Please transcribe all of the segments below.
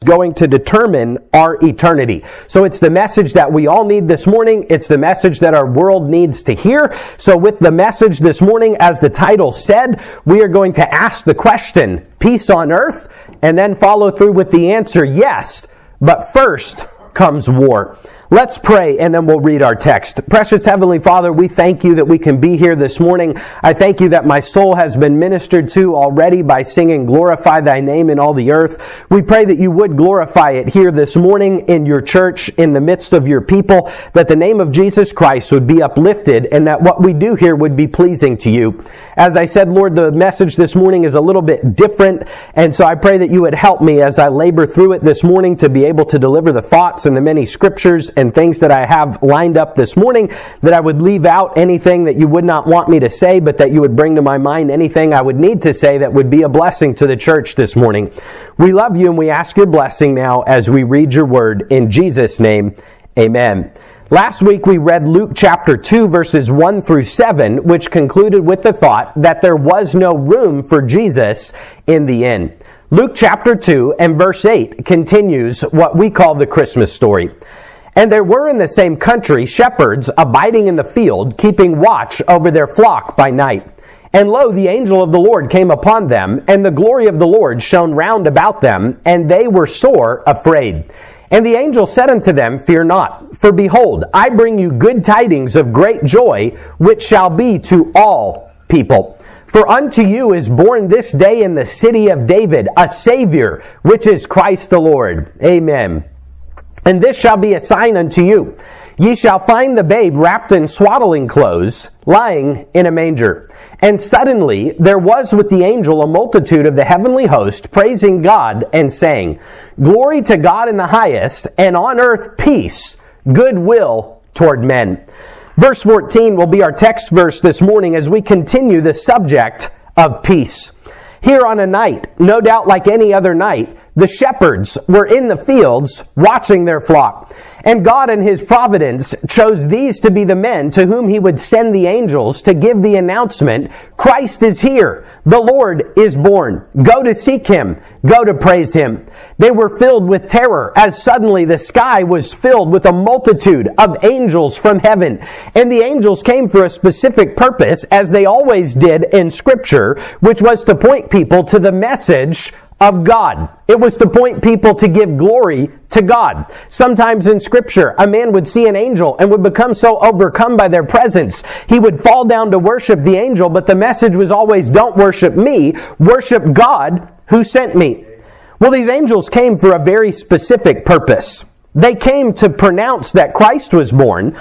going to determine our eternity. So it's the message that we all need this morning. It's the message that our world needs to hear. So with the message this morning, as the title said, we are going to ask the question, peace on earth, and then follow through with the answer, yes, but first comes war. Let's pray and then we'll read our text. Precious Heavenly Father, we thank you that we can be here this morning. I thank you that my soul has been ministered to already by singing Glorify Thy Name in all the earth. We pray that you would glorify it here this morning in your church, in the midst of your people, that the name of Jesus Christ would be uplifted and that what we do here would be pleasing to you. As I said, Lord, the message this morning is a little bit different, and so I pray that you would help me as I labor through it this morning to be able to deliver the thoughts and the many scriptures and things that I have lined up this morning, that I would leave out anything that you would not want me to say, but that you would bring to my mind anything I would need to say that would be a blessing to the church this morning. We love you and we ask your blessing now as we read your word. In Jesus' name, amen. Last week we read Luke chapter 2 verses 1 through 7, which concluded with the thought that there was no room for Jesus in the inn. Luke chapter 2 and verse 8 continues what we call the Christmas story. And there were in the same country shepherds abiding in the field, keeping watch over their flock by night. And lo, the angel of the Lord came upon them, and the glory of the Lord shone round about them, and they were sore afraid. And the angel said unto them, Fear not, for behold, I bring you good tidings of great joy, which shall be to all people. For unto you is born this day in the city of David a Savior, which is Christ the Lord. Amen. And this shall be a sign unto you. Ye shall find the babe wrapped in swaddling clothes, lying in a manger. And suddenly there was with the angel a multitude of the heavenly host, praising God and saying, Glory to God in the highest, and on earth peace, goodwill toward men. Verse 14 will be our text verse this morning as we continue the subject of peace. Here on a night, no doubt like any other night, the shepherds were in the fields watching their flock. And God in His providence chose these to be the men to whom He would send the angels to give the announcement, Christ is here. The Lord is born. Go to seek Him. Go to praise Him. They were filled with terror as suddenly the sky was filled with a multitude of angels from heaven. And the angels came for a specific purpose, as they always did in Scripture, which was to point people to the message of God. It was to point people to give glory to God. Sometimes in Scripture, a man would see an angel and would become so overcome by their presence, he would fall down to worship the angel, but the message was always, don't worship me, worship God who sent me. Well, these angels came for a very specific purpose. They came to pronounce that Christ was born,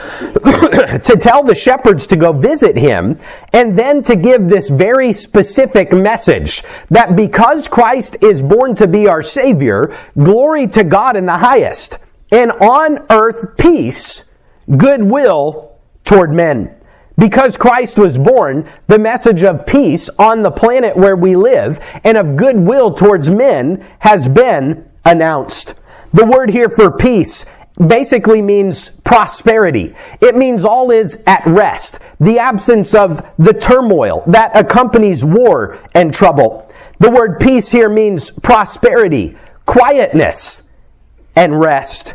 to tell the shepherds to go visit Him, and then to give this very specific message that because Christ is born to be our Savior, glory to God in the highest, and on earth peace, goodwill toward men. Because Christ was born, the message of peace on the planet where we live and of goodwill towards men has been announced. The word here for peace basically means prosperity. It means all is at rest, the absence of the turmoil that accompanies war and trouble. The word peace here means prosperity, quietness, and rest.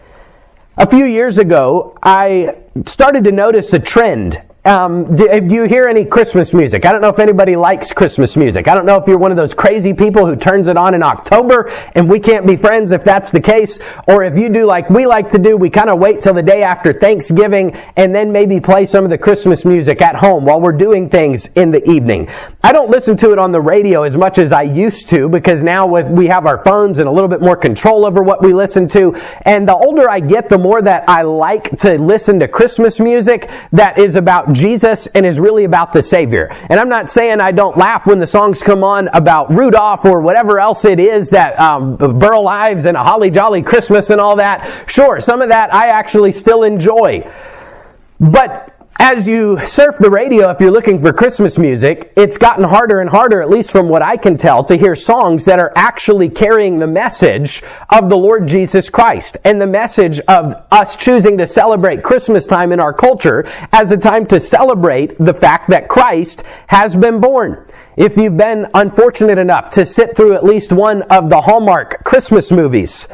A few years ago, I started to notice a trend. Do you hear any Christmas music? I don't know if anybody likes Christmas music. I don't know if you're one of those crazy people who turns it on in October and we can't be friends if that's the case. Or if you do like we like to do, we kind of wait till the day after Thanksgiving and then maybe play some of the Christmas music at home while we're doing things in the evening. I don't listen to it on the radio as much as I used to because now we have our phones and a little bit more control over what we listen to. And the older I get, the more that I like to listen to Christmas music that is about Jesus and is really about the Savior. And I'm not saying I don't laugh when the songs come on about Rudolph or whatever else it is that Burl Ives and A Holly Jolly Christmas and all that. Sure, some of that I actually still enjoy. But As you surf the radio, if you're looking for Christmas music, it's gotten harder and harder, at least from what I can tell, to hear songs that are actually carrying the message of the Lord Jesus Christ and the message of us choosing to celebrate Christmas time in our culture as a time to celebrate the fact that Christ has been born. If you've been unfortunate enough to sit through at least one of the Hallmark Christmas movies,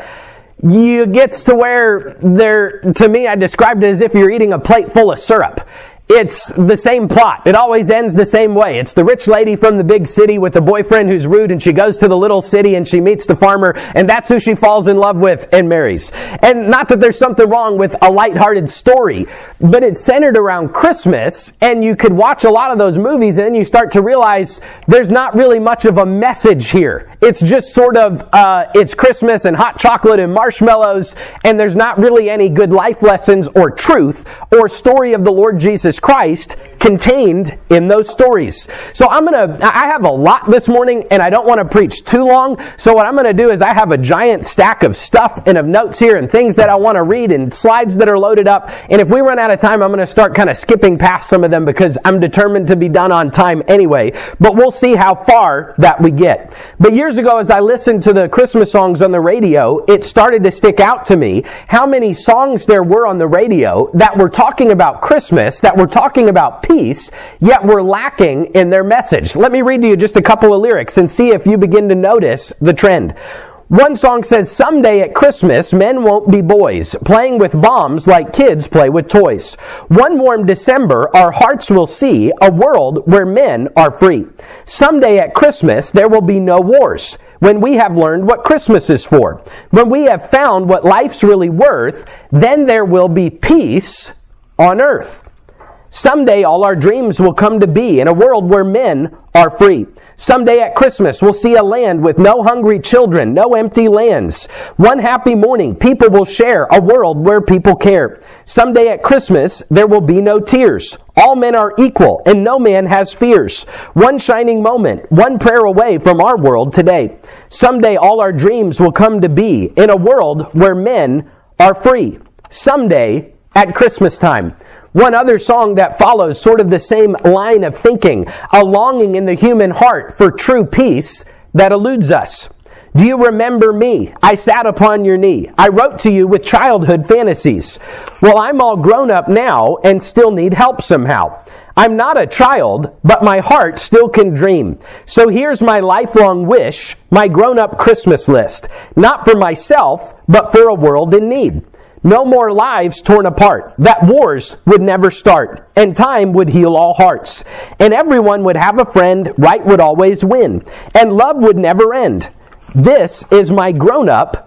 you gets to where to me, I described it as if you're eating a plate full of syrup. It's the same plot. It always ends the same way. It's the rich lady from the big city with a boyfriend who's rude, and she goes to the little city and she meets the farmer, and that's who she falls in love with and marries. And not that there's something wrong with a lighthearted story, but it's centered around Christmas, and you could watch a lot of those movies and then you start to realize there's not really much of a message here. It's just sort of, it's Christmas and hot chocolate and marshmallows, and there's not really any good life lessons or truth or story of the Lord Jesus Christ contained in those stories. So I have a lot this morning, and I don't want to preach too long. So what I'm going to do is I have a giant stack of stuff and of notes here and things that I want to read and slides that are loaded up. And if we run out of time, I'm going to start kind of skipping past some of them because I'm determined to be done on time anyway. But we'll see how far that we get. But years ago, as I listened to the Christmas songs on the radio, it started to stick out to me how many songs there were on the radio that were talking about Christmas, that were talking about peace, yet were lacking in their message. Let me read to you just a couple of lyrics and see if you begin to notice the trend. One song says, "Someday at Christmas, men won't be boys, playing with bombs like kids play with toys. One warm December, our hearts will see a world where men are free. Someday at Christmas, there will be no wars, when we have learned what Christmas is for. When we have found what life's really worth, then there will be peace on earth. Someday all our dreams will come to be in a world where men are free. Someday at Christmas we'll see a land with no hungry children, no empty lands. One happy morning people will share a world where people care. Someday at Christmas there will be no tears. All men are equal and no man has fears. One shining moment, one prayer away from our world today. Someday all our dreams will come to be in a world where men are free. Someday at Christmas time." One other song that follows sort of the same line of thinking, a longing in the human heart for true peace that eludes us. "Do you remember me? I sat upon your knee. I wrote to you with childhood fantasies. Well, I'm all grown up now and still need help somehow. I'm not a child, but my heart still can dream. So here's my lifelong wish, my grown-up Christmas list. Not for myself, but for a world in need. No more lives torn apart, that wars would never start, and time would heal all hearts. And everyone would have a friend, right would always win, and love would never end. This is my grown-up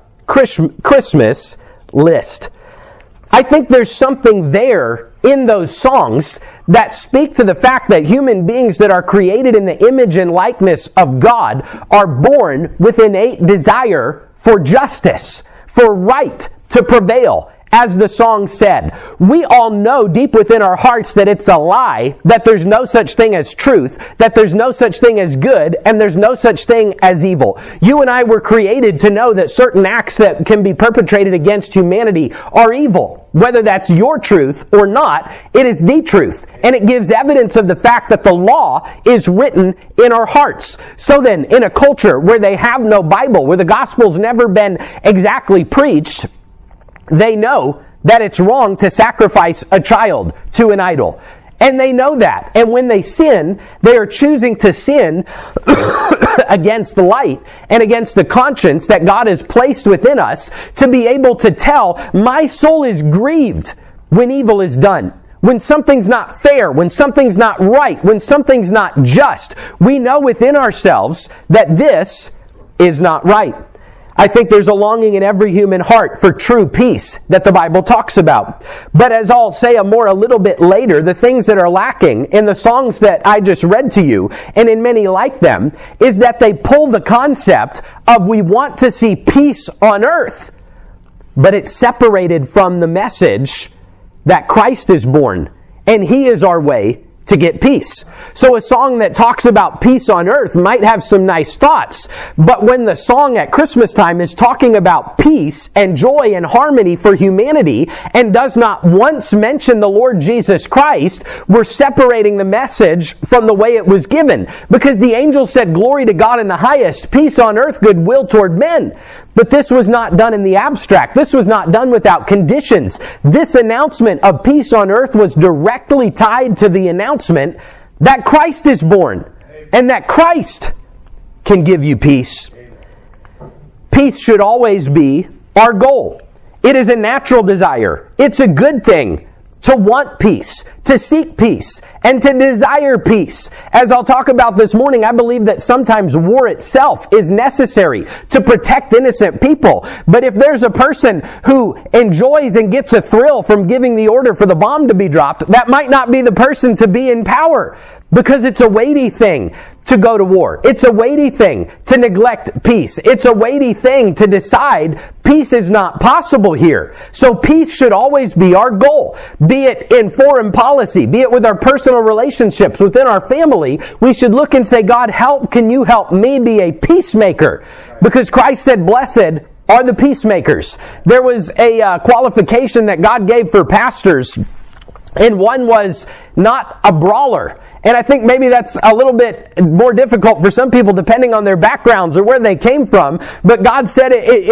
Christmas list." I think there's something there in those songs that speak to the fact that human beings that are created in the image and likeness of God are born with innate desire for justice, for right to prevail. As the song said, we all know deep within our hearts that it's a lie, that there's no such thing as truth, that there's no such thing as good, and there's no such thing as evil. You and I were created to know that certain acts that can be perpetrated against humanity are evil. Whether that's your truth or not, it is the truth. And it gives evidence of the fact that the law is written in our hearts. So then, in a culture where they have no Bible, where the gospel's never been exactly preached, they know that it's wrong to sacrifice a child to an idol. And they know that. And when they sin, they are choosing to sin against the light and against the conscience that God has placed within us to be able to tell, my soul is grieved when evil is done. When something's not fair, when something's not right, when something's not just, we know within ourselves that this is not right. I think there's a longing in every human heart for true peace that the Bible talks about. But as I'll say a little bit later, the things that are lacking in the songs that I just read to you, and in many like them, is that they pull the concept of we want to see peace on earth, but it's separated from the message that Christ is born, and He is our way to get peace. So a song that talks about peace on earth might have some nice thoughts, but when the song at Christmas time is talking about peace and joy and harmony for humanity and does not once mention the Lord Jesus Christ, we're separating the message from the way it was given. Because the angel said, "Glory to God in the highest, peace on earth, goodwill toward men." But this was not done in the abstract. This was not done without conditions. This announcement of peace on earth was directly tied to the announcement that Christ is born and that Christ can give you peace. Peace should always be our goal. It is a natural desire. It's a good thing to want peace, to seek peace, and to desire peace. As I'll talk about this morning, I believe that sometimes war itself is necessary to protect innocent people. But if there's a person who enjoys and gets a thrill from giving the order for the bomb to be dropped, that might not be the person to be in power, because it's a weighty thing to go to war. It's a weighty thing to neglect peace. It's a weighty thing to decide peace is not possible here. So peace should always be our goal. Be it in foreign policy, be it with our personal relationships, within our family, we should look and say, "God, can you help me be a peacemaker?" Because Christ said, "Blessed are the peacemakers." There was a qualification that God gave for pastors, and one was not a brawler. And I think maybe that's a little bit more difficult for some people depending on their backgrounds or where they came from. But God said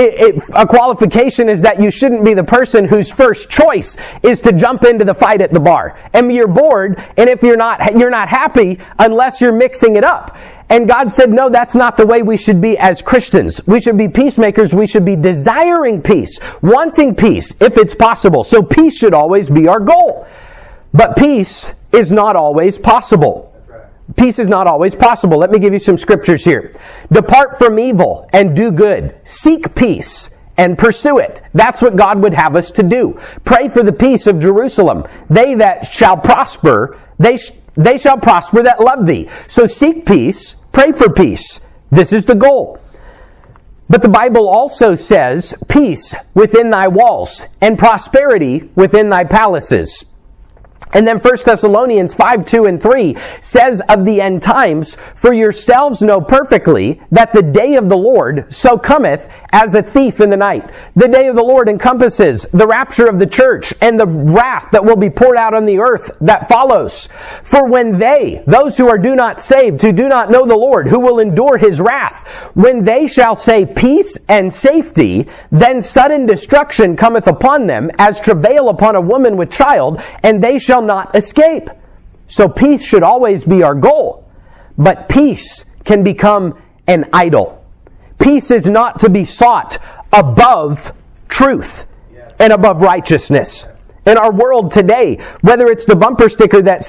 a qualification is that you shouldn't be the person whose first choice is to jump into the fight at the bar. And you're bored, and if you're not happy unless you're mixing it up. And God said, no, that's not the way we should be as Christians. We should be peacemakers. We should be desiring peace, wanting peace if it's possible. So peace should always be our goal. But peace is not always possible. Peace is not always possible. Let me give you some scriptures here. Depart from evil and do good. Seek peace and pursue it. That's what God would have us to do. Pray for the peace of Jerusalem. They that shall prosper, they shall prosper that love thee. So seek peace, pray for peace. This is the goal. But the Bible also says, peace within thy walls and prosperity within thy palaces. And then 1 Thessalonians 5:2-3 says of the end times, "For yourselves know perfectly that the day of the Lord so cometh as a thief in the night." The day of the Lord encompasses the rapture of the church and the wrath that will be poured out on the earth that follows. "For when those who are do not saved, who do not know the Lord, who will endure his wrath, when they shall say peace and safety, then sudden destruction cometh upon them, as travail upon a woman with child, and they shall not escape." So peace should always be our goal. But peace can become an idol. Peace is not to be sought above truth and above righteousness. In our world today, whether it's the bumper sticker that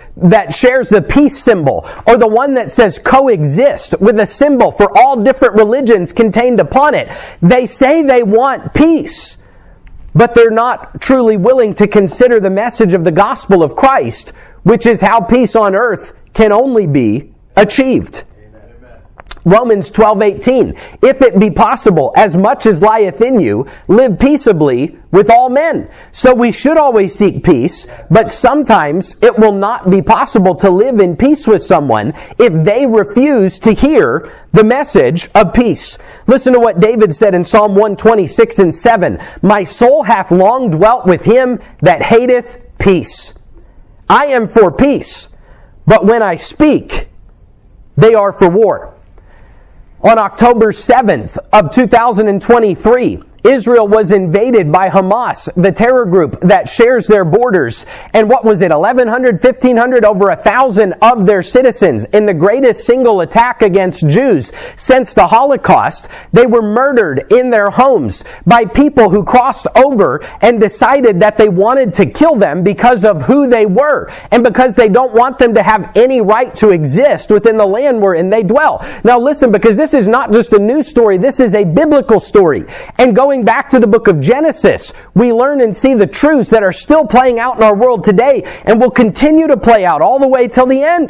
shares the peace symbol, or the one that says coexist with a symbol for all different religions contained upon it, they say they want peace. But they're not truly willing to consider the message of the gospel of Christ, which is how peace on earth can only be achieved. Amen. Romans 12:18, "If it be possible, as much as lieth in you, live peaceably with all men." So we should always seek peace, but sometimes it will not be possible to live in peace with someone if they refuse to hear the message of peace. Listen to what David said in Psalm 126:7. "My soul hath long dwelt with him that hateth peace. I am for peace, but when I speak, they are for war." On October 7th of 2023, Israel was invaded by Hamas, the terror group that shares their borders. And what was it, 1,100, 1,500, over 1,000 of their citizens in the greatest single attack against Jews since the Holocaust. They were murdered in their homes by people who crossed over and decided that they wanted to kill them because of who they were and because they don't want them to have any right to exist within the land wherein they dwell. Now listen, because this is not just a news story, this is a biblical story. And going back to the book of Genesis, we learn and see the truths that are still playing out in our world today and will continue to play out all the way till the end.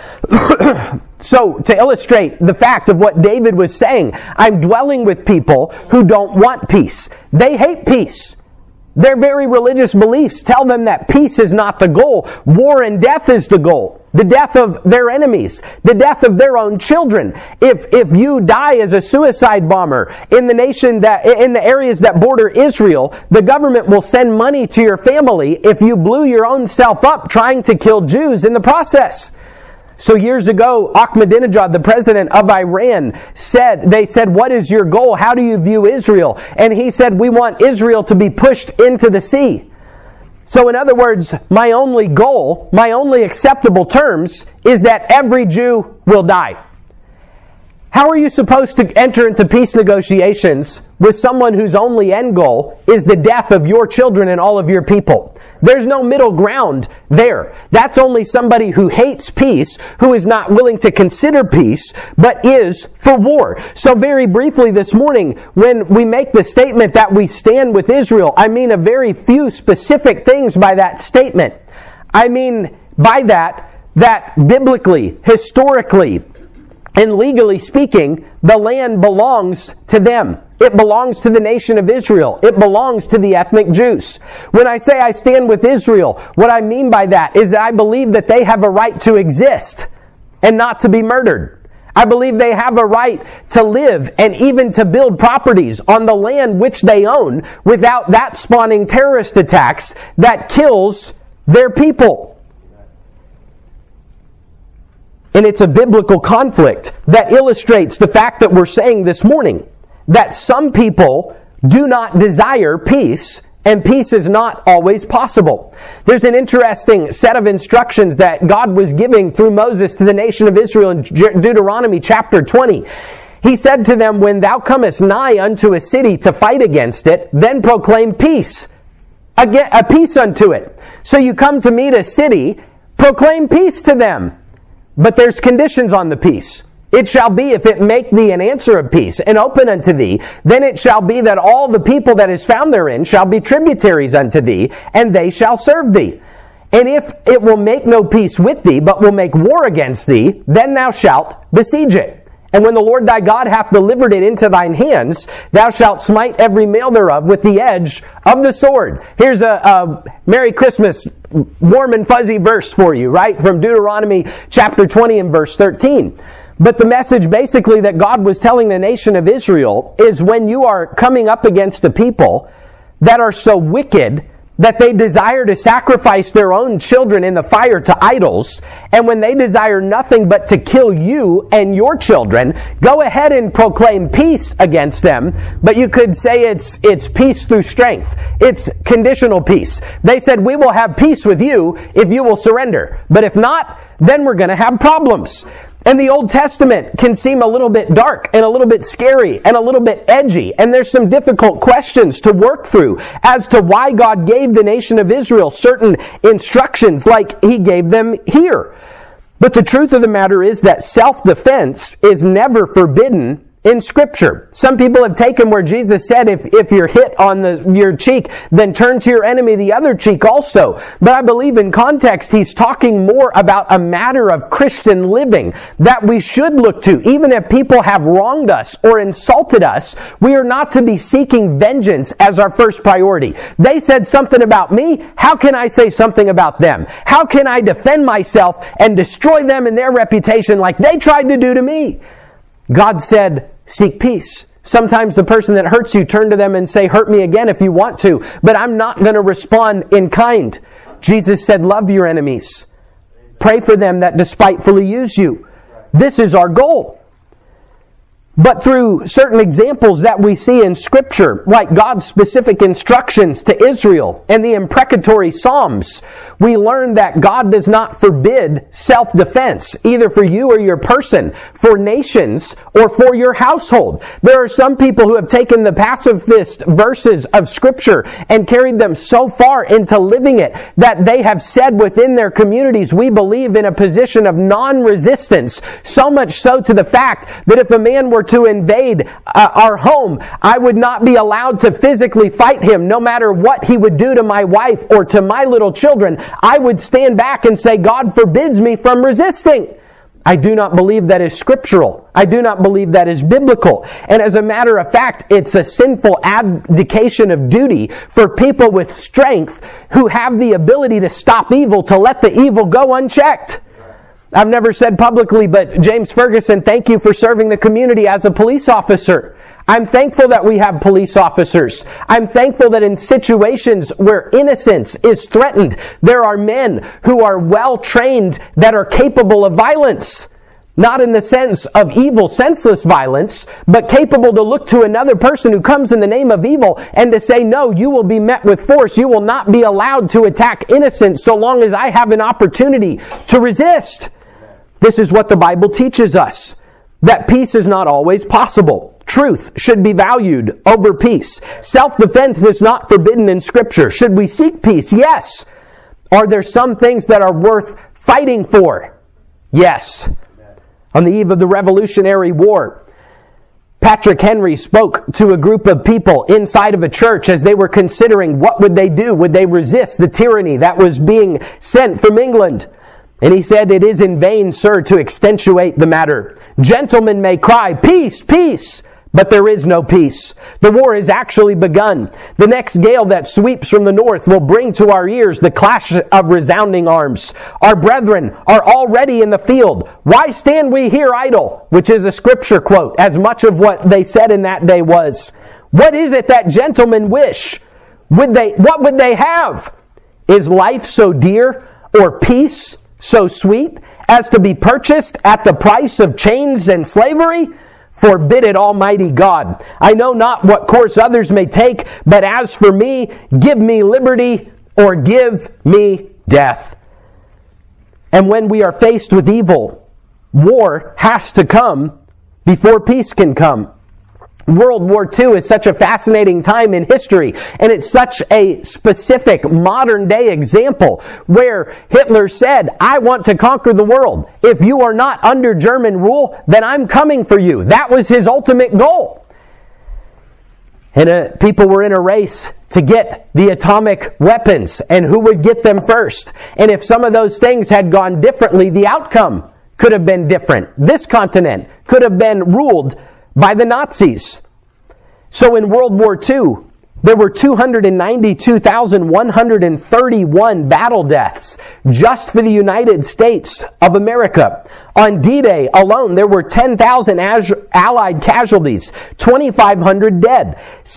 So, to illustrate the fact of what David was saying, I'm dwelling with people who don't want peace. They hate peace. Their very religious beliefs tell them that peace is not the goal. War and death is the goal. The death of their enemies. The death of their own children. If you die as a suicide bomber in the areas that border Israel, the government will send money to your family if you blew your own self up trying to kill Jews in the process. So years ago, Ahmadinejad, the president of Iran, they said, what is your goal? How do you view Israel? And he said, we want Israel to be pushed into the sea. So in other words, my only goal, my only acceptable terms, is that every Jew will die. How are you supposed to enter into peace negotiations with someone whose only end goal is the death of your children and all of your people? There's no middle ground there. That's only somebody who hates peace, who is not willing to consider peace, but is for war. So very briefly this morning, when we make the statement that we stand with Israel, I mean a very few specific things by that statement. I mean by that biblically, historically, and legally speaking, the land belongs to them. It belongs to the nation of Israel. It belongs to the ethnic Jews. When I say I stand with Israel, what I mean by that is that I believe that they have a right to exist and not to be murdered. I believe they have a right to live and even to build properties on the land which they own without that spawning terrorist attacks that kills their people. And it's a biblical conflict that illustrates the fact that we're saying this morning that some people do not desire peace, and peace is not always possible. There's an interesting set of instructions that God was giving through Moses to the nation of Israel in Deuteronomy chapter 20. He said to them, when thou comest nigh unto a city to fight against it, then proclaim peace. A peace unto it. So you come to meet a city, proclaim peace to them. But there's conditions on the peace. It shall be, if it make thee an answer of peace, and open unto thee, then it shall be that all the people that is found therein shall be tributaries unto thee, and they shall serve thee. And if it will make no peace with thee, but will make war against thee, then thou shalt besiege it. And when the Lord thy God hath delivered it into thine hands, thou shalt smite every male thereof with the edge of the sword. Here's a Merry Christmas, warm and fuzzy verse for you, right? From Deuteronomy chapter 20 and verse 13. But the message basically that God was telling the nation of Israel is when you are coming up against a people that are so wicked that they desire to sacrifice their own children in the fire to idols, and when they desire nothing but to kill you and your children, go ahead and proclaim peace against them. But you could say it's peace through strength. It's conditional peace. They said, we will have peace with you if you will surrender. But if not, then we're going to have problems. And the Old Testament can seem a little bit dark and a little bit scary and a little bit edgy. And there's some difficult questions to work through as to why God gave the nation of Israel certain instructions like He gave them here. But the truth of the matter is that self-defense is never forbidden in Scripture. Some people have taken where Jesus said if you're hit on your cheek, then turn to your enemy the other cheek also. But I believe in context He's talking more about a matter of Christian living that we should look to. Even if people have wronged us or insulted us, we are not to be seeking vengeance as our first priority. They said something about me. How can I say something about them? How can I defend myself and destroy them and their reputation like they tried to do to me? God said, seek peace. Sometimes the person that hurts you, turn to them and say, hurt me again if you want to, but I'm not going to respond in kind. Jesus said, love your enemies. Pray for them that despitefully use you. This is our goal. But through certain examples that we see in Scripture, like God's specific instructions to Israel and the imprecatory Psalms, we learn that God does not forbid self-defense, either for you or your person, for nations, or for your household. There are some people who have taken the pacifist verses of Scripture and carried them so far into living it that they have said within their communities, we believe in a position of non-resistance, so much so to the fact that if a man were to invade our home, I would not be allowed to physically fight him, no matter what he would do to my wife or to my little children. I would stand back and say, God forbids me from resisting. I do not believe that is scriptural. I do not believe that is biblical. And as a matter of fact, it's a sinful abdication of duty for people with strength who have the ability to stop evil, to let the evil go unchecked. I've never said publicly, but James Ferguson, thank you for serving the community as a police officer. I'm thankful that we have police officers. I'm thankful that in situations where innocence is threatened, there are men who are well trained that are capable of violence. Not in the sense of evil, senseless violence, but capable to look to another person who comes in the name of evil and to say, no, you will be met with force. You will not be allowed to attack innocence so long as I have an opportunity to resist. This is what the Bible teaches us, that peace is not always possible. Truth should be valued over peace. Self-defense is not forbidden in Scripture. Should we seek peace? Yes. Are there some things that are worth fighting for? Yes. On the eve of the Revolutionary War, Patrick Henry spoke to a group of people inside of a church as they were considering what would they do. Would they resist the tyranny that was being sent from England? And he said, "It is in vain, sir, to extenuate the matter. Gentlemen may cry, peace, peace, but there is no peace. The war has actually begun. The next gale that sweeps from the north will bring to our ears the clash of resounding arms. Our brethren are already in the field. Why stand we here idle?" Which is a scripture quote, as much of what they said in that day was. What is it that gentlemen wish? What would they have? Is life so dear, or peace so sweet, as to be purchased at the price of chains and slavery? Forbid it, Almighty God. I know not what course others may take, but as for me, give me liberty or give me death. And when we are faced with evil, war has to come before peace can come. World War II is such a fascinating time in history, and it's such a specific modern day example where Hitler said, I want to conquer the world. If you are not under German rule, then I'm coming for you. That was his ultimate goal. And people were in a race to get the atomic weapons and who would get them first. And if some of those things had gone differently, the outcome could have been different. This continent could have been ruled by the Nazis. So in World War II, there were 292,131 battle deaths just for the United States of America. On D-Day alone, there were 10,000 Allied casualties, 2,500 dead,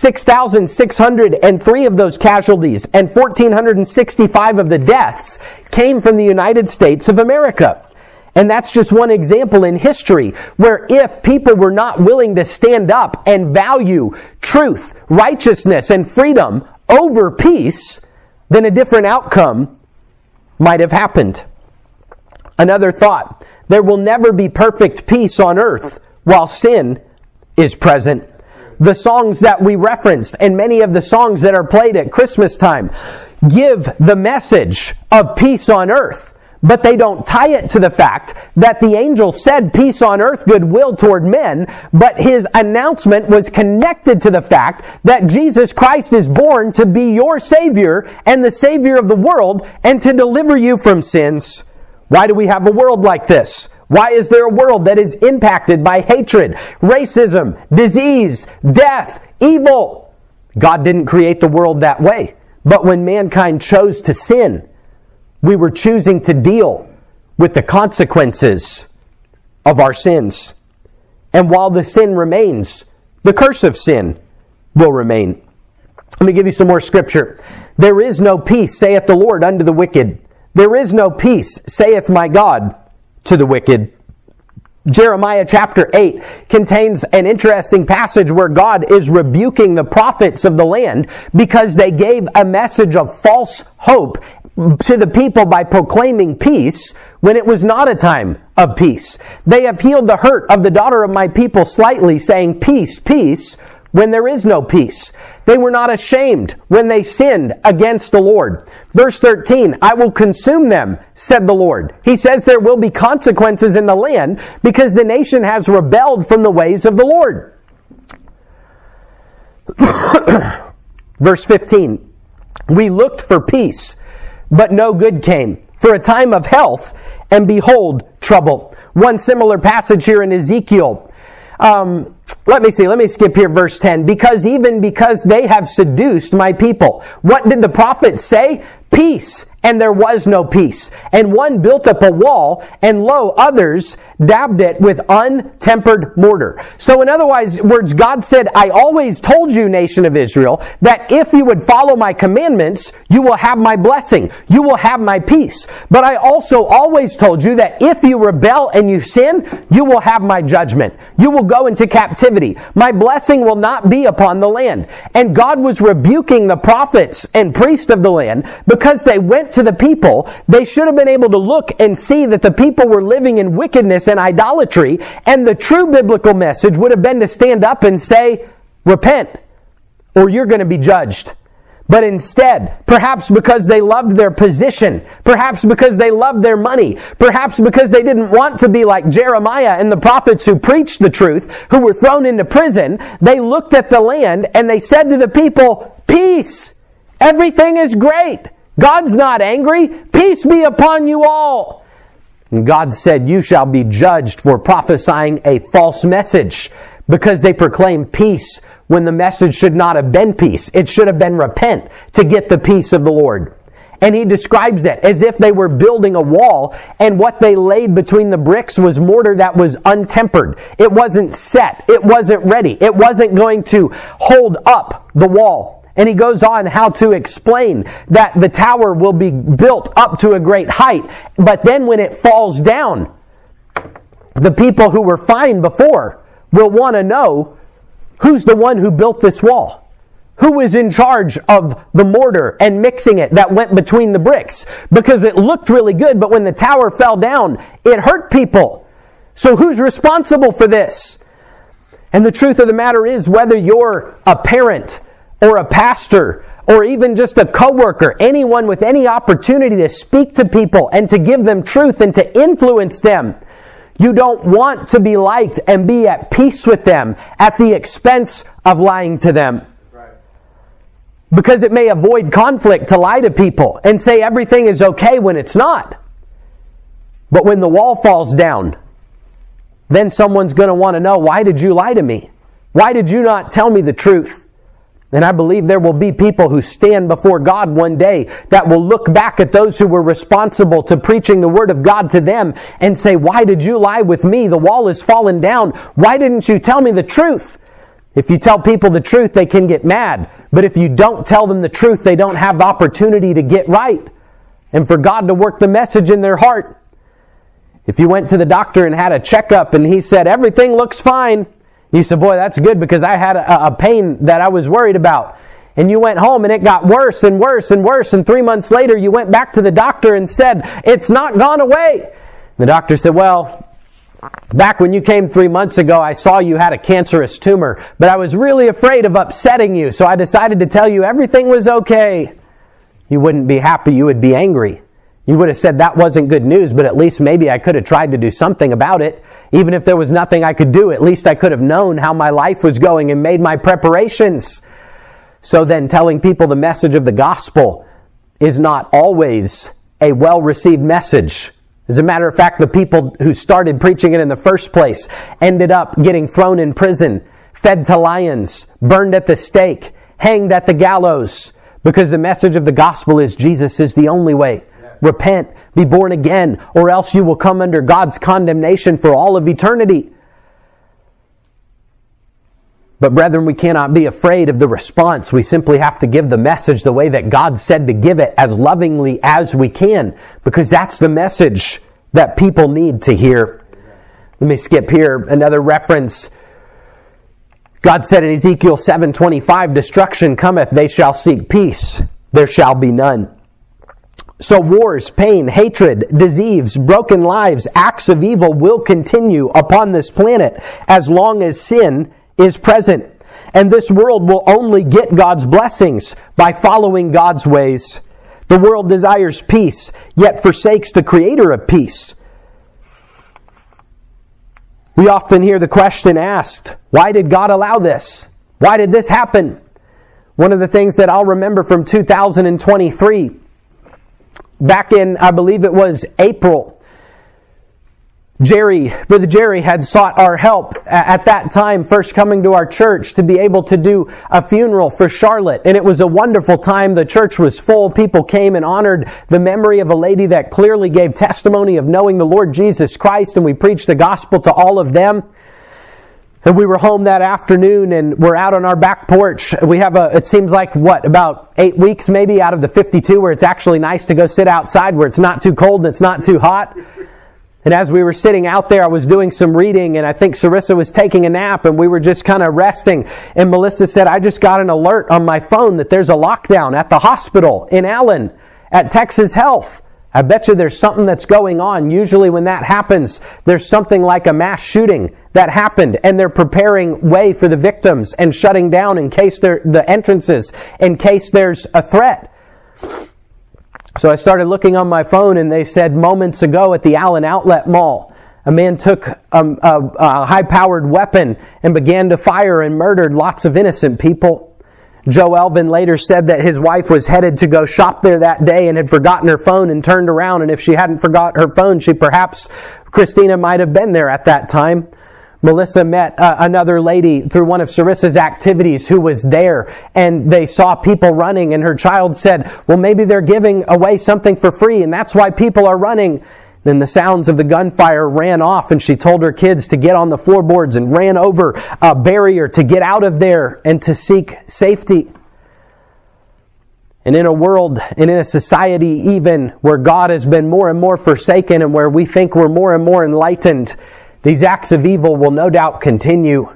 6,603 of those casualties, and 1,465 of the deaths came from the United States of America. And that's just one example in history where if people were not willing to stand up and value truth, righteousness, and freedom over peace, then a different outcome might have happened. Another thought, there will never be perfect peace on earth while sin is present. The songs that we referenced and many of the songs that are played at Christmas time give the message of peace on earth. But they don't tie it to the fact that the angel said peace on earth, goodwill toward men, but his announcement was connected to the fact that Jesus Christ is born to be your Savior and the Savior of the world and to deliver you from sins. Why do we have a world like this? Why is there a world that is impacted by hatred, racism, disease, death, evil? God didn't create the world that way. But when mankind chose to sin, we were choosing to deal with the consequences of our sins. And while the sin remains, the curse of sin will remain. Let me give you some more scripture. There is no peace, saith the Lord, unto the wicked. There is no peace, saith my God, to the wicked. Jeremiah chapter 8 contains an interesting passage where God is rebuking the prophets of the land because they gave a message of false hope to the people by proclaiming peace when it was not a time of peace. They have healed the hurt of the daughter of my people slightly, saying peace, peace, when there is no peace. They were not ashamed when they sinned against the Lord. Verse 13, I will consume them, said the Lord. He says there will be consequences in the land because the nation has rebelled from the ways of the Lord. Verse 15, we looked for peace, but no good came, for a time of health, and behold, trouble. one similar passage here in Ezekiel. Let me skip here verse 10. Because they have seduced my people. What did the prophet say? Peace. And there was no peace. And one built up a wall, and lo, others dabbed it with untempered mortar. So in other words, God said, I always told you, nation of Israel, that if you would follow my commandments, you will have my blessing. You will have my peace. But I also always told you that if you rebel and you sin, you will have my judgment. You will go into captivity. My blessing will not be upon the land. And God was rebuking the prophets and priests of the land because they went to the people. They should have been able to look and see that the people were living in wickedness and idolatry, and the true biblical message would have been to stand up and say, repent, or you're going to be judged. But instead, perhaps because they loved their position, perhaps because they loved their money, perhaps because they didn't want to be like Jeremiah and the prophets who preached the truth, who were thrown into prison, they looked at the land and they said to the people, peace, everything is great. God's not angry. Peace be upon you all. And God said, you shall be judged for prophesying a false message, because they proclaimed peace when the message should not have been peace. It should have been repent to get the peace of the Lord. And he describes it as if they were building a wall, and what they laid between the bricks was mortar that was untempered. It wasn't set. It wasn't ready. It wasn't going to hold up the wall. And he goes on how to explain that the tower will be built up to a great height, but then when it falls down, the people who were fine before will want to know, who's the one who built this wall? Who was in charge of the mortar and mixing it that went between the bricks? Because it looked really good, but when the tower fell down, it hurt people. So who's responsible for this? And the truth of the matter is, whether you're a parent or a pastor, or even just a coworker, anyone with any opportunity to speak to people and to give them truth and to influence them, you don't want to be liked and be at peace with them at the expense of lying to them. Because it may avoid conflict to lie to people and say everything is okay when it's not. But when the wall falls down, then someone's going to want to know, why did you lie to me? Why did you not tell me the truth? And I believe there will be people who stand before God one day that will look back at those who were responsible to preaching the Word of God to them and say, why did you lie with me? The wall has fallen down. Why didn't you tell me the truth? If you tell people the truth, they can get mad. But if you don't tell them the truth, they don't have the opportunity to get right and for God to work the message in their heart. If you went to the doctor and had a checkup and he said, everything looks fine, you said, boy, that's good because I had a pain that I was worried about. And you went home and it got worse and worse and worse. And 3 months later, you went back to the doctor and said, it's not gone away. The doctor said, well, back when you came 3 months ago, I saw you had a cancerous tumor, but I was really afraid of upsetting you. So I decided to tell you everything was okay. You wouldn't be happy. You would be angry. You would have said that wasn't good news, but at least maybe I could have tried to do something about it. Even if there was nothing I could do, at least I could have known how my life was going and made my preparations. So then telling people the message of the gospel is not always a well-received message. As a matter of fact, the people who started preaching it in the first place ended up getting thrown in prison, fed to lions, burned at the stake, hanged at the gallows, because the message of the gospel is Jesus is the only way. Repent, be born again, or else you will come under God's condemnation for all of eternity. But brethren, we cannot be afraid of the response. We simply have to give the message the way that God said to give it, as lovingly as we can, because that's the message that people need to hear. Let me skip here. Another reference. God said in Ezekiel 7:25, destruction cometh, they shall seek peace, there shall be none. So wars, pain, hatred, disease, broken lives, acts of evil will continue upon this planet as long as sin is present. And this world will only get God's blessings by following God's ways. The world desires peace, yet forsakes the creator of peace. We often hear the question asked, why did God allow this? Why did this happen? One of the things that I'll remember from 2023, back in, I believe it was April, Brother Jerry had sought our help at that time, first coming to our church, to be able to do a funeral for Charlotte. And it was a wonderful time. The church was full. People came and honored the memory of a lady that clearly gave testimony of knowing the Lord Jesus Christ, and we preached the gospel to all of them. And we were home that afternoon, and we're out on our back porch. We have it seems like, about 8 weeks maybe out of the 52 where it's actually nice to go sit outside, where it's not too cold and it's not too hot. And as we were sitting out there, I was doing some reading, and I think Sarissa was taking a nap, and we were just kind of resting. And Melissa said, I just got an alert on my phone that there's a lockdown at the hospital in Allen at Texas Health. I bet you there's something that's going on. Usually when that happens, there's something like a mass shooting that happened, and they're preparing way for the victims and shutting down in case the entrances, in case there's a threat. So I started looking on my phone, and they said moments ago at the Allen Outlet Mall, a man took a high-powered weapon and began to fire and murdered lots of innocent people. Joe Elvin later said that his wife was headed to go shop there that day and had forgotten her phone and turned around, and if she hadn't forgot her phone, Christina might have been there at that time. Melissa met another lady through one of Sarissa's activities who was there, and they saw people running, and her child said, well, maybe they're giving away something for free, and that's why people are running. Then the sounds of the gunfire ran off, and she told her kids to get on the floorboards and ran over a barrier to get out of there and to seek safety. And in a world and in a society even where God has been more and more forsaken and where we think we're more and more enlightened, these acts of evil will no doubt continue.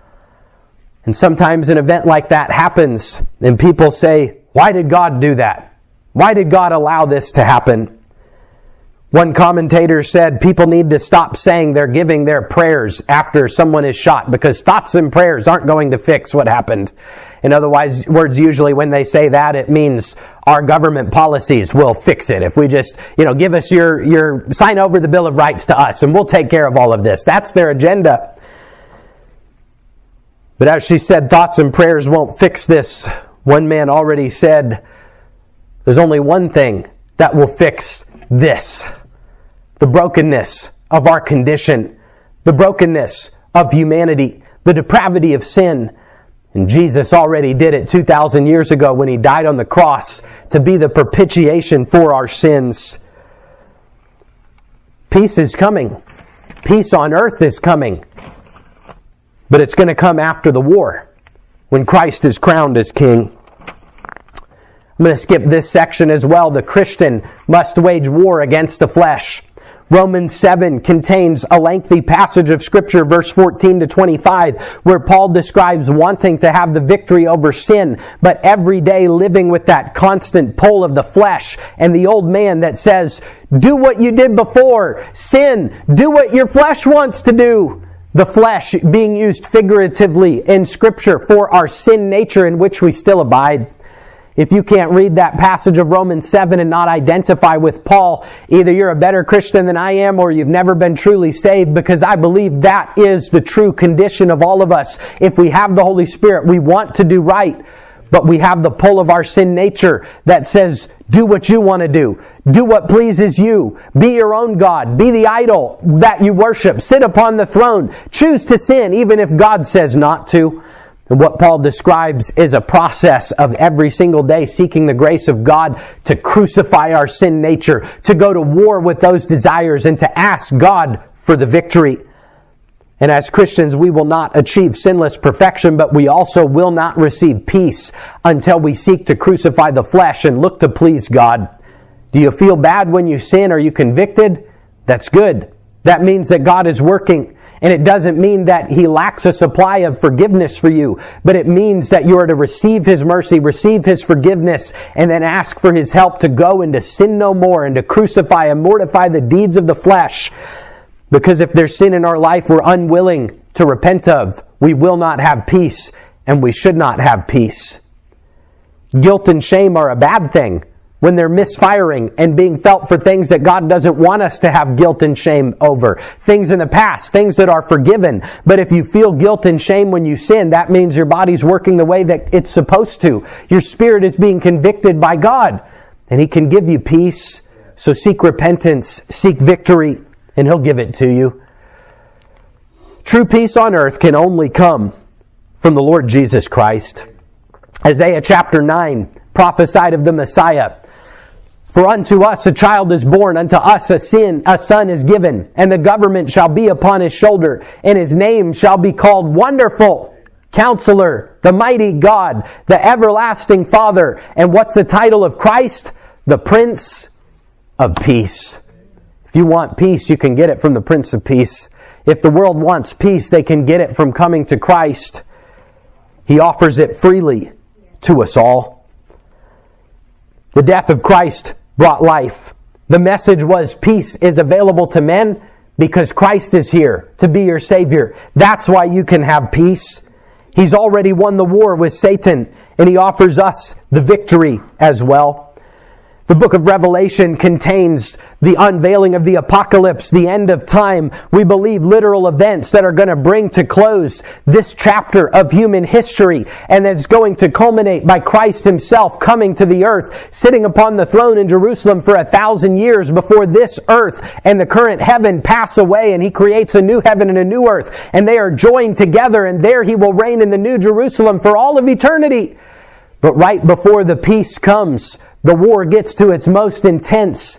And sometimes an event like that happens, and people say, why did God do that? Why did God allow this to happen? One commentator said people need to stop saying they're giving their prayers after someone is shot, because thoughts and prayers aren't going to fix what happened. In other words, usually when they say that, it means our government policies will fix it. If we just, give us sign over the Bill of Rights to us and we'll take care of all of this. That's their agenda. But as she said, thoughts and prayers won't fix this. One man already said, there's only one thing that will fix this. The brokenness of our condition. The brokenness of humanity. The depravity of sin. And Jesus already did it 2,000 years ago when He died on the cross to be the propitiation for our sins. Peace is coming. Peace on earth is coming. But it's going to come after the war, when Christ is crowned as King. I'm going to skip this section as well. The Christian must wage war against the flesh. Romans 7 contains a lengthy passage of Scripture, verse 14 to 25, where Paul describes wanting to have the victory over sin, but every day living with that constant pull of the flesh and the old man that says, do what you did before. Sin. Do what your flesh wants to do. The flesh being used figuratively in Scripture for our sin nature in which we still abide. If you can't read that passage of Romans 7 and not identify with Paul, either you're a better Christian than I am or you've never been truly saved, because I believe that is the true condition of all of us. If we have the Holy Spirit, we want to do right, but we have the pull of our sin nature that says, do what you want to do. Do what pleases you. Be your own God. Be the idol that you worship. Sit upon the throne. Choose to sin even if God says not to. And what Paul describes is a process of every single day seeking the grace of God to crucify our sin nature, to go to war with those desires, and to ask God for the victory. And as Christians, we will not achieve sinless perfection, but we also will not receive peace until we seek to crucify the flesh and look to please God. Do you feel bad when you sin? Are you convicted? That's good. That means that God is working. And it doesn't mean that He lacks a supply of forgiveness for you, but it means that you are to receive His mercy, receive His forgiveness, and then ask for His help to go and to sin no more and to crucify and mortify the deeds of the flesh. Because if there's sin in our life we're unwilling to repent of, we will not have peace, and we should not have peace. Guilt and shame are a bad thing when they're misfiring and being felt for things that God doesn't want us to have guilt and shame over. Things in the past, things that are forgiven. But if you feel guilt and shame when you sin, that means your body's working the way that it's supposed to. Your spirit is being convicted by God, and He can give you peace. So seek repentance, seek victory. and He'll give it to you. True peace on earth can only come from the Lord Jesus Christ. Isaiah chapter 9 prophesied of the Messiah. For unto us a child is born, unto us a son is given, and the government shall be upon His shoulder, and His name shall be called Wonderful, Counselor, the Mighty God, the Everlasting Father. And what's the title of Christ? The Prince of Peace. If you want peace, you can get it from the Prince of Peace. If the world wants peace, they can get it from coming to Christ. He offers it freely to us all. The death of Christ brought life. The message was peace is available to men because Christ is here to be your Savior. That's why you can have peace. He's already won the war with Satan, and He offers us the victory as well. The book of Revelation contains the unveiling of the apocalypse, the end of time. We believe literal events that are going to bring to close this chapter of human history, and it's going to culminate by Christ Himself coming to the earth, sitting upon the throne in Jerusalem for 1,000 years before this earth and the current heaven pass away, and He creates a new heaven and a new earth, and they are joined together, and there He will reign in the new Jerusalem for all of eternity. But right before the peace comes, the war gets to its most intense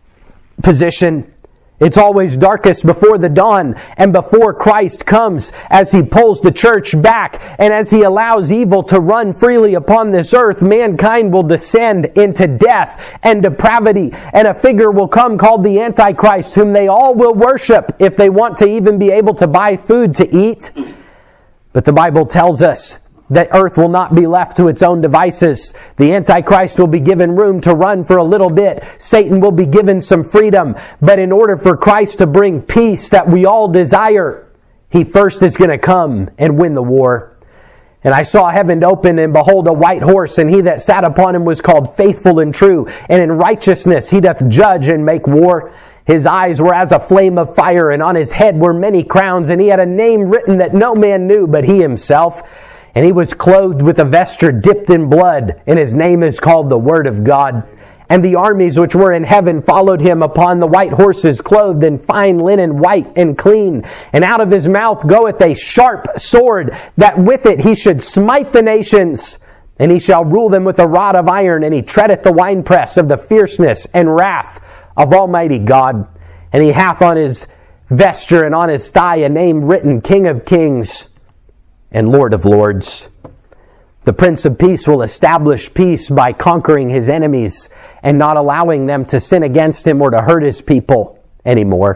position. It's always darkest before the dawn, and before Christ comes, as He pulls the church back, and as He allows evil to run freely upon this earth, mankind will descend into death and depravity, and a figure will come called the Antichrist, whom they all will worship if they want to even be able to buy food to eat. But the Bible tells us that earth will not be left to its own devices. The Antichrist will be given room to run for a little bit. Satan will be given some freedom. But in order for Christ to bring peace that we all desire, He first is going to come and win the war. And I saw heaven open, and behold, a white horse, and He that sat upon him was called Faithful and True. And in righteousness He doth judge and make war. His eyes were as a flame of fire, and on His head were many crowns, and He had a name written that no man knew but He Himself. And He was clothed with a vesture dipped in blood, and His name is called the Word of God. And the armies which were in heaven followed Him upon the white horses, clothed in fine linen, white and clean. And out of His mouth goeth a sharp sword, that with it He should smite the nations. And He shall rule them with a rod of iron, and He treadeth the winepress of the fierceness and wrath of Almighty God. And He hath on His vesture and on His thigh a name written, King of Kings and Lord of Lords. The Prince of Peace will establish peace by conquering His enemies and not allowing them to sin against Him or to hurt His people anymore.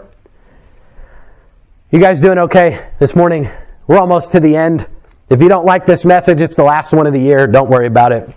You guys doing okay this morning? We're almost to the end. If you don't like this message, it's the last one of the year. Don't worry about it.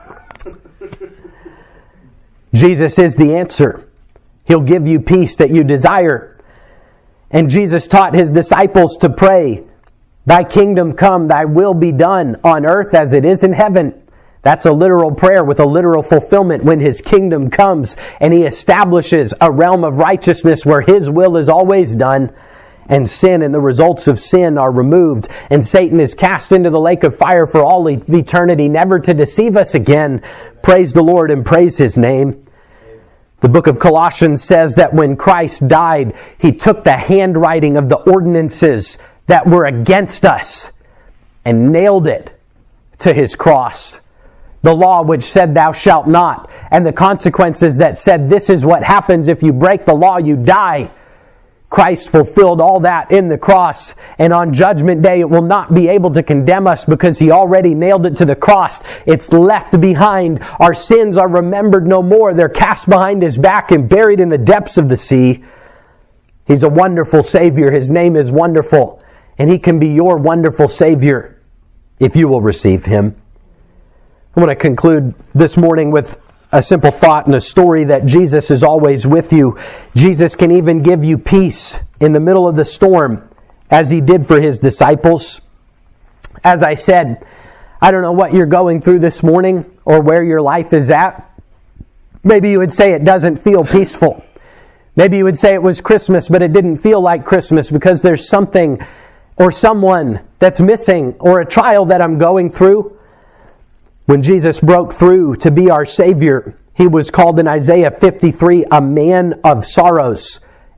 Jesus is the answer. He'll give you peace that you desire. And Jesus taught His disciples to pray, Thy kingdom come, Thy will be done on earth as it is in heaven. That's a literal prayer with a literal fulfillment when His kingdom comes and He establishes a realm of righteousness where His will is always done, and sin and the results of sin are removed, and Satan is cast into the lake of fire for all eternity, never to deceive us again. Praise the Lord and praise His name. The book of Colossians says that when Christ died, He took the handwriting of the ordinances that were against us and nailed it to His cross. The law which said thou shalt not, and the consequences that said this is what happens if you break the law, you die. Christ fulfilled all that in the cross, and on Judgment Day it will not be able to condemn us because He already nailed it to the cross. It's left behind. Our sins are remembered no more. They're cast behind His back and buried in the depths of the sea. He's a wonderful Savior. His name is Wonderful, and He can be your wonderful Savior if you will receive Him. I want to conclude this morning with a simple thought and a story that Jesus is always with you. Jesus can even give you peace in the middle of the storm, as He did for His disciples. As I said, I don't know what you're going through this morning or where your life is at. Maybe you would say it doesn't feel peaceful. Maybe you would say it was Christmas, but it didn't feel like Christmas because there's something or someone that's missing, or a trial that I'm going through. When Jesus broke through to be our Savior, He was called in Isaiah 53 a man of sorrows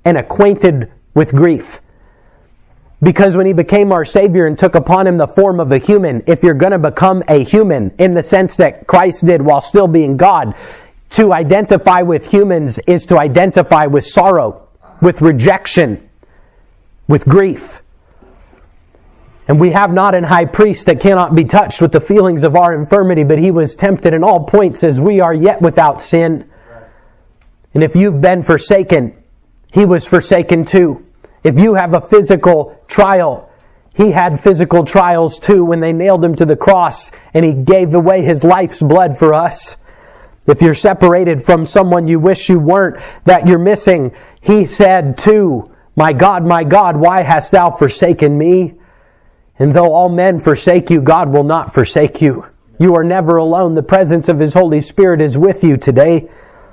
and acquainted with grief. Because when he became our Savior and took upon him the form of a human, if you're going to become a human in the sense that Christ did while still being God, to identify with humans is to identify with sorrow, with rejection, with grief. And we have not an high priest that cannot be touched with the feelings of our infirmity, but he was tempted in all points as we are, yet without sin. And if you've been forsaken, he was forsaken too. If you have a physical trial, he had physical trials too when they nailed him to the cross and he gave away his life's blood for us. If you're separated from someone you wish you weren't, that you're missing, he said too, my God, why hast thou forsaken me? And though all men forsake you, God will not forsake you. You are never alone. The presence of his Holy Spirit is with you today.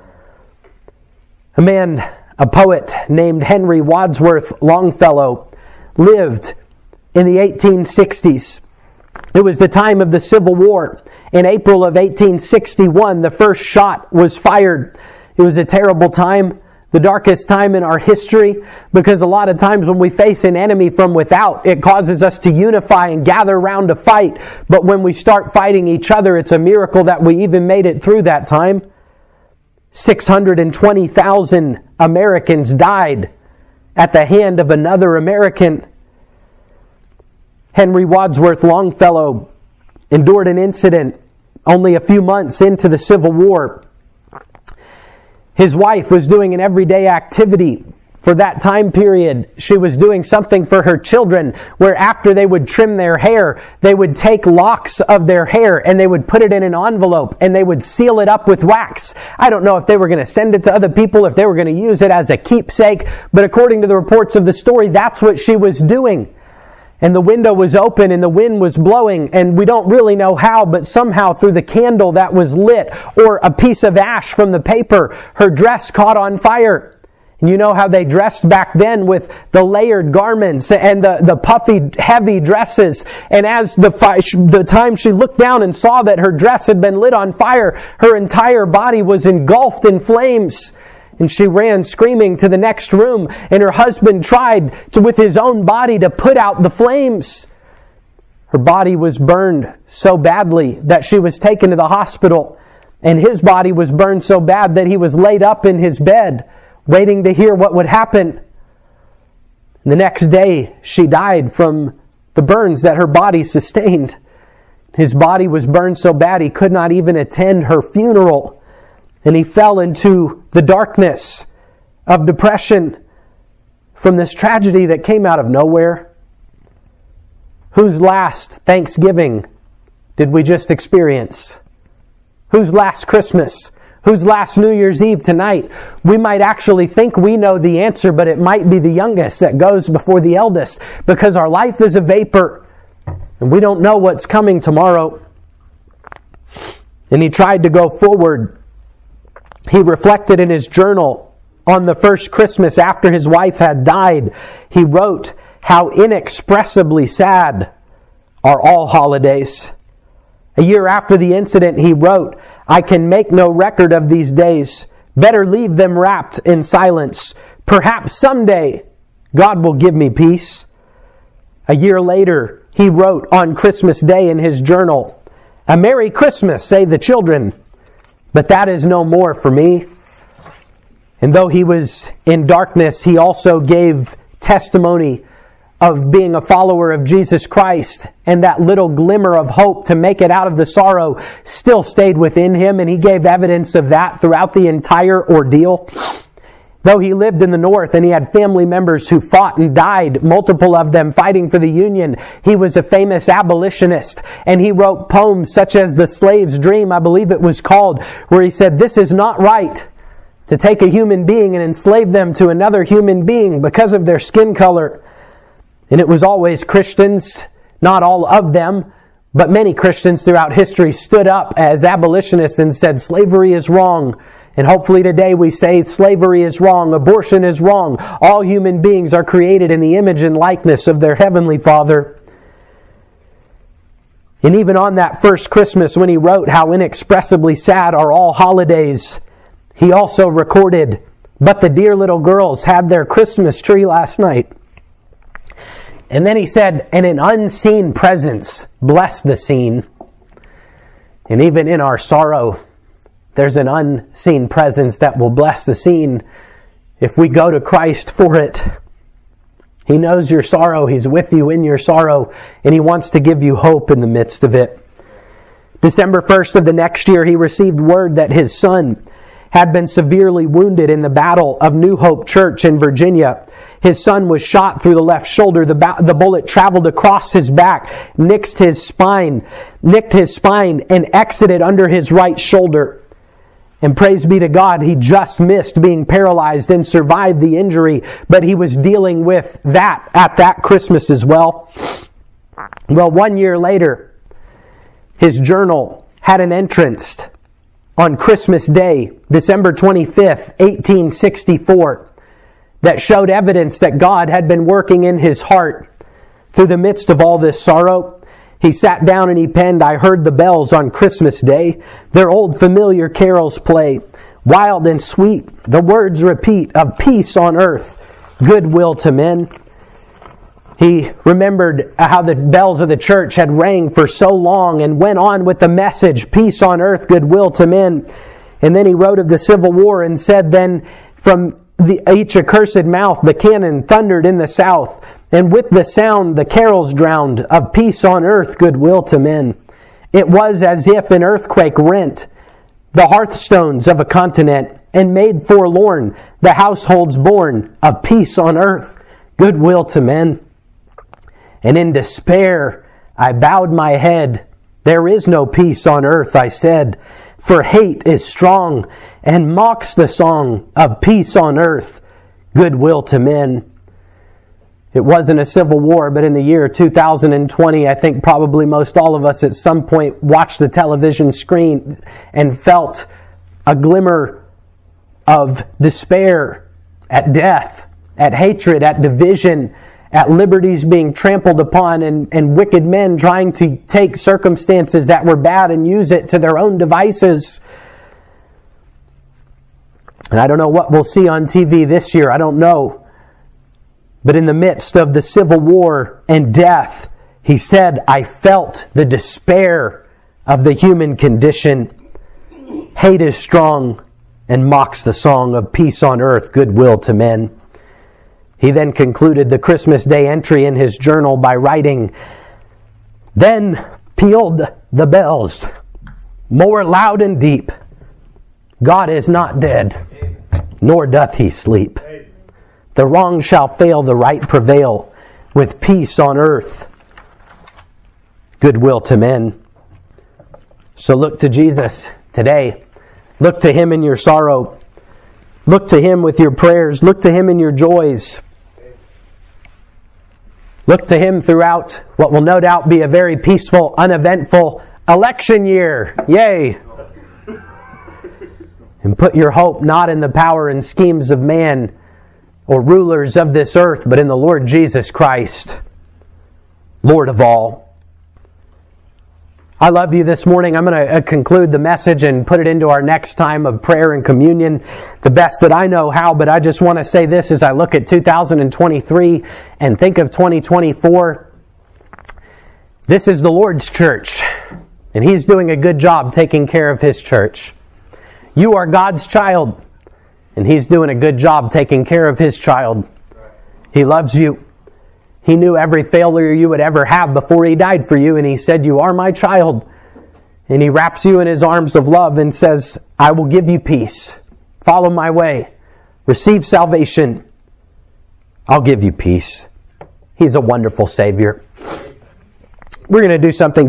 A poet named Henry Wadsworth Longfellow lived in the 1860s. It was the time of the Civil War. In April of 1861, the first shot was fired. It was a terrible time, the darkest time in our history, because a lot of times when we face an enemy from without, it causes us to unify and gather around to fight. But when we start fighting each other, it's a miracle that we even made it through that time. 620,000 Americans died at the hand of another American. Henry Wadsworth Longfellow endured an incident only a few months into the Civil War. His wife was doing an everyday activity for that time period. She was doing something for her children where after they would trim their hair, they would take locks of their hair and they would put it in an envelope and they would seal it up with wax. I don't know if they were going to send it to other people, if they were going to use it as a keepsake, but according to the reports of the story, that's what she was doing. And the window was open and the wind was blowing, and we don't really know how, but somehow through the candle that was lit or a piece of ash from the paper, her dress caught on fire. And you know how they dressed back then with the layered garments and the puffy, heavy dresses. And as the time she looked down and saw that her dress had been lit on fire, her entire body was engulfed in flames. And she ran screaming to the next room, and her husband tried to, with his own body, to put out the flames. Her body was burned so badly that she was taken to the hospital, and his body was burned so bad that he was laid up in his bed, waiting to hear what would happen. And the next day, she died from the burns that her body sustained. His body was burned so bad he could not even attend her funeral. And he fell into the darkness of depression from this tragedy that came out of nowhere. Whose last Thanksgiving did we just experience? Whose last Christmas? Whose last New Year's Eve tonight? We might actually think we know the answer, but it might be the youngest that goes before the eldest, because our life is a vapor and we don't know what's coming tomorrow. And he tried to go forward. He reflected in his journal on the first Christmas after his wife had died. He wrote, "How inexpressibly sad are all holidays." A year after the incident, he wrote, "I can make no record of these days. Better leave them wrapped in silence. Perhaps someday God will give me peace." A year later, he wrote on Christmas Day in his journal, "A Merry Christmas, say the children, but that is no more for me." And though he was in darkness, he also gave testimony of being a follower of Jesus Christ, and that little glimmer of hope to make it out of the sorrow still stayed within him, and he gave evidence of that throughout the entire ordeal. Though he lived in the North and he had family members who fought and died, multiple of them fighting for the Union, he was a famous abolitionist, and he wrote poems such as The Slave's Dream, I believe it was called, where he said, "This is not right to take a human being and enslave them to another human being because of their skin color." And it was always Christians, not all of them, but many Christians throughout history stood up as abolitionists and said slavery is wrong. And hopefully today we say slavery is wrong, abortion is wrong. All human beings are created in the image and likeness of their Heavenly Father. And even on that first Christmas, when he wrote, "How inexpressibly sad are all holidays," he also recorded, but the dear little girls had their Christmas tree last night. And then he said, and an unseen presence blessed the scene. And even in our sorrow, there's an unseen presence that will bless the scene if we go to Christ for it. He knows your sorrow. He's with you in your sorrow, and He wants to give you hope in the midst of it. December 1st of the next year, he received word that his son had been severely wounded in the Battle of New Hope Church in Virginia. His son was shot through the left shoulder. The bullet traveled across his back, nicked his spine, and exited under his right shoulder. And praise be to God, he just missed being paralyzed and survived the injury, but he was dealing with that at that Christmas as well. Well, 1 year later, his journal had an entrance on Christmas Day, December 25th, 1864, that showed evidence that God had been working in his heart through the midst of all this sorrow. He sat down and he penned, "I heard the bells on Christmas Day, their old familiar carols play. Wild and sweet, the words repeat of peace on earth, goodwill to men." He remembered how the bells of the church had rang for so long and went on with the message, peace on earth, goodwill to men. And then he wrote of the Civil War and said, then from each accursed mouth the cannon thundered in the south, and with the sound the carols drowned of peace on earth, goodwill to men. It was as if an earthquake rent the hearthstones of a continent and made forlorn the households born of peace on earth, goodwill to men. And in despair I bowed my head. There is no peace on earth, I said, for hate is strong and mocks the song of peace on earth, goodwill to men. It wasn't a civil war, but in the year 2020, I think probably most all of us at some point watched the television screen and felt a glimmer of despair at death, at hatred, at division, at liberties being trampled upon, and wicked men trying to take circumstances that were bad and use it to their own devices. And I don't know what we'll see on TV this year. I don't know. But in the midst of the Civil War and death, he said, I felt the despair of the human condition. Hate is strong and mocks the song of peace on earth, goodwill to men. He then concluded the Christmas Day entry in his journal by writing, then pealed the bells, more loud and deep. God is not dead, nor doth he sleep. The wrong shall fail, the right prevail, with peace on earth, goodwill to men. So look to Jesus today. Look to Him in your sorrow. Look to Him with your prayers. Look to Him in your joys. Look to Him throughout what will no doubt be a very peaceful, uneventful election year. Yay! And put your hope not in the power and schemes of man or rulers of this earth, but in the Lord Jesus Christ, Lord of all. I love you this morning. I'm going to conclude the message and put it into our next time of prayer and communion the best that I know how, but I just want to say this as I look at 2023 and think of 2024. This is the Lord's church, and He's doing a good job taking care of His church. You are God's child, and He's doing a good job taking care of His child. He loves you. He knew every failure you would ever have before He died for you, and He said, you are my child. And He wraps you in His arms of love and says, I will give you peace. Follow my way. Receive salvation. I'll give you peace. He's a wonderful Savior. We're going to do something